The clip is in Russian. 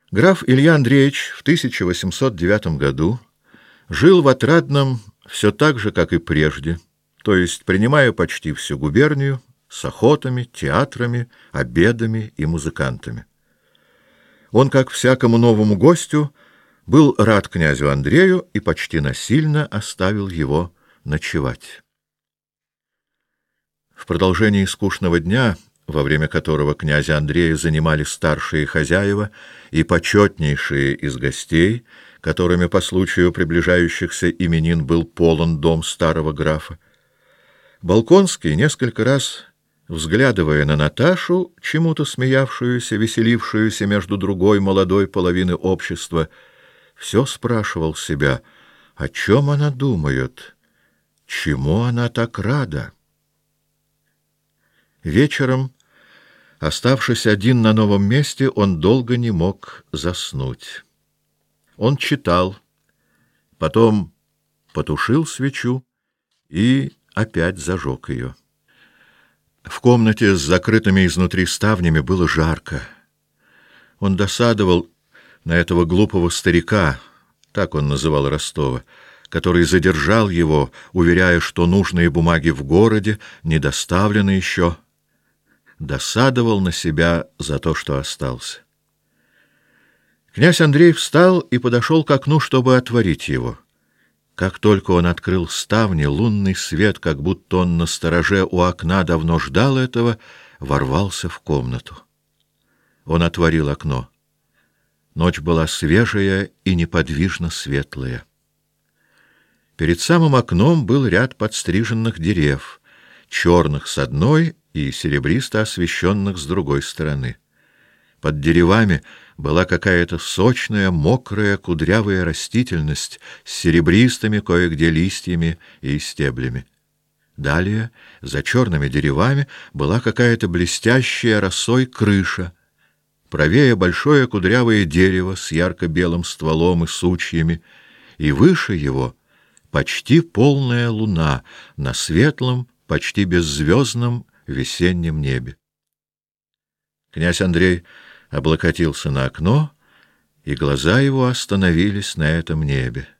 Граф Илья Андреевич в 1809 году жил в Отрадном все так же, как и прежде, то есть принимая почти всю губернию с охотами, театрами, обедами и музыкантами. Он, как всякому новому гостю, был рад князю Андрею и почти насильно оставил его ночевать. В продолжении скучного дня, во время которого князя Андрея занимали старшие хозяева и почетнейшие из гостей, которыми по случаю приближающихся именин был полон дом старого графа, Болконский, несколько раз взглядывая на Наташу, чему-то смеявшуюся, веселившуюся между другой молодой половины общества, все спрашивал себя, о чем она думает, чему она так рада. Вечером, оставшись один на новом месте, он долго не мог заснуть. Он читал, потом потушил свечу и опять зажег ее. В комнате с закрытыми изнутри ставнями было жарко. Он досадовал на этого глупого старика, так он называл Ростова, который задержал его, уверяя, что нужные бумаги в городе не доставлены еще. Досадовал на себя за то, что остался. Князь Андрей встал и подошел к окну, чтобы отворить его. Как только он открыл ставни, лунный свет, как будто он на стороже у окна давно ждал этого, ворвался в комнату. Он отворил окно. Ночь была свежая и неподвижно светлая. Перед самым окном был ряд подстриженных дерев, черных с одной и серебристо освещенных с другой стороны. Под деревами была какая-то сочная, мокрая, кудрявая растительность с серебристыми кое-где листьями и стеблями. Далее, за черными деревами, была какая-то блестящая росой крыша. Правее большое кудрявое дерево с ярко-белым стволом и сучьями, и выше его почти полная луна на светлом, почти беззвездном весеннем небе. Князь Андрей облокотился на окно, и глаза его остановились на этом небе.